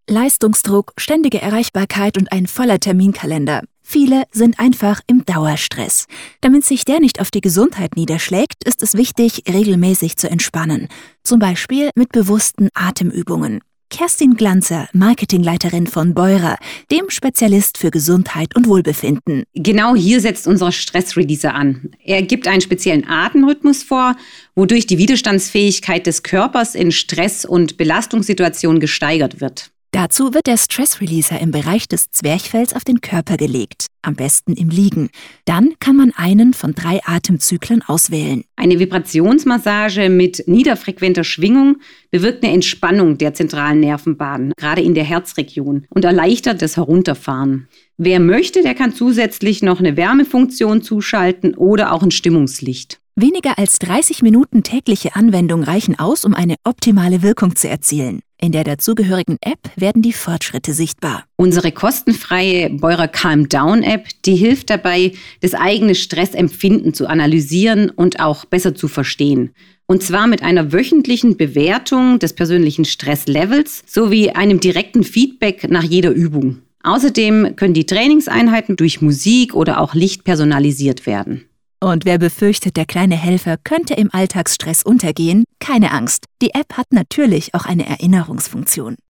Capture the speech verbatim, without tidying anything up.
Leistungsdruck, ständige Erreichbarkeit und ein voller Terminkalender. Viele sind einfach im Dauerstress. Damit sich der nicht auf die Gesundheit niederschlägt, ist es wichtig, regelmäßig zu entspannen. Zum Beispiel mit bewussten Atemübungen. Kerstin Glanzer, Marketingleiterin von Beurer, dem Spezialist für Gesundheit und Wohlbefinden. Genau hier setzt unser Stress-Releaser an. Er gibt einen speziellen Atemrhythmus vor, wodurch die Widerstandsfähigkeit des Körpers in Stress- und Belastungssituationen gesteigert wird. Dazu wird der Stress-Releaser im Bereich des Zwerchfells auf den Körper gelegt, am besten im Liegen. Dann kann man einen von drei Atemzyklen auswählen. Eine Vibrationsmassage mit niederfrequenter Schwingung bewirkt eine Entspannung der zentralen Nervenbahnen, gerade in der Herzregion, und erleichtert das Herunterfahren. Wer möchte, der kann zusätzlich noch eine Wärmefunktion zuschalten oder auch ein Stimmungslicht. Weniger als dreißig Minuten tägliche Anwendung reichen aus, um eine optimale Wirkung zu erzielen. In der dazugehörigen App werden die Fortschritte sichtbar. Unsere kostenfreie Beurer Calm Down App, die hilft dabei, das eigene Stressempfinden zu analysieren und auch besser zu verstehen. Und zwar mit einer wöchentlichen Bewertung des persönlichen Stresslevels sowie einem direkten Feedback nach jeder Übung. Außerdem können die Trainingseinheiten durch Musik oder auch Licht personalisiert werden. Und wer befürchtet, der kleine Helfer könnte im Alltagsstress untergehen, keine Angst. Die App hat natürlich auch eine Erinnerungsfunktion.